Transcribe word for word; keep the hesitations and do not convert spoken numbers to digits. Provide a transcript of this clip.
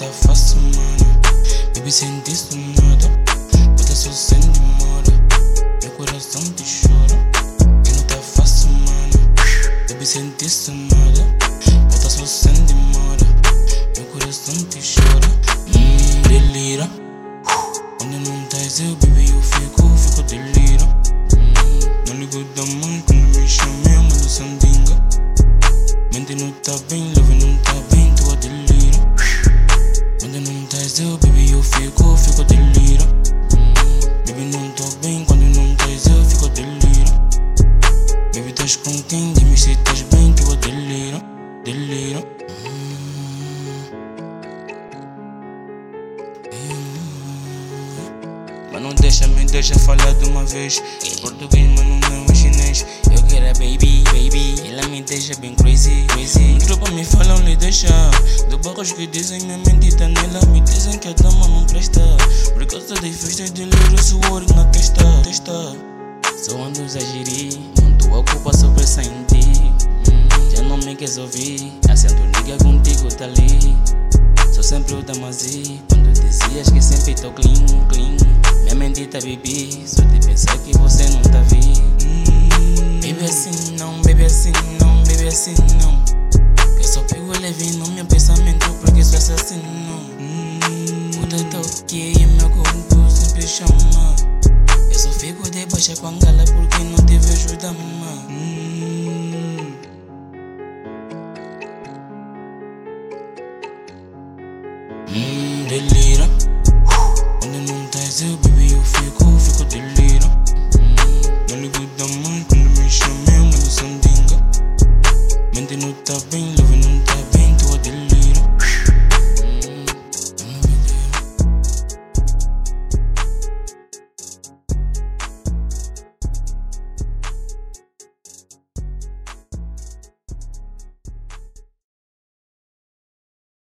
fácil, mano. Baby, sente isso nada. Bota só sem demora. Meu coração te chora. Que não tá fácil, mano. Baby, sente isso nada. Bota só sem demora. Meu coração te chora. Hum, delira. Quando não estás eu, baby, eu fico, fico delira. Hum, não ligo da mãe quando me chamei, mano, sandinga. Mente não tá bem, love não tá bem, tu a delira. Quando não estás eu, baby, eu fico, fico delira. Hum, baby, não tô bem, quando não estás eu, fico delira. Baby, estás com quem? Diz-me se estás bem, tu a delira, delira. Mas não deixa, me deixa falar de uma vez. Em português, mano, não é chinês. Eu quero a baby, baby. Ela me deixa bem crazy, crazy. Tropa me falam, lhe deixa. Do barros que dizem, minha mente tá nela. Me dizem que a dama não presta. Por causa das festas de louro, suor na testa, testa. Só ando a gerir, não tô a culpa só pensa em ti. hum, Já não me queres ouvir. Acendo liga contigo, tá ali. Sou sempre o damazi. Quando dizias que sempre tô clean, clean. Minha mente tá bebi, só de pensar que você não tá vi. hum, Baby assim não, baby assim não, baby assim não. Eu só pego leve no meu pensamento porque sou assassino. hum, O teu toque e meu corpo sempre chama. Eu só fico de baixa com a gala porque não te vejo dama. hum, hum, Delira. Quando não estás eu, baby, eu fico, fico delira.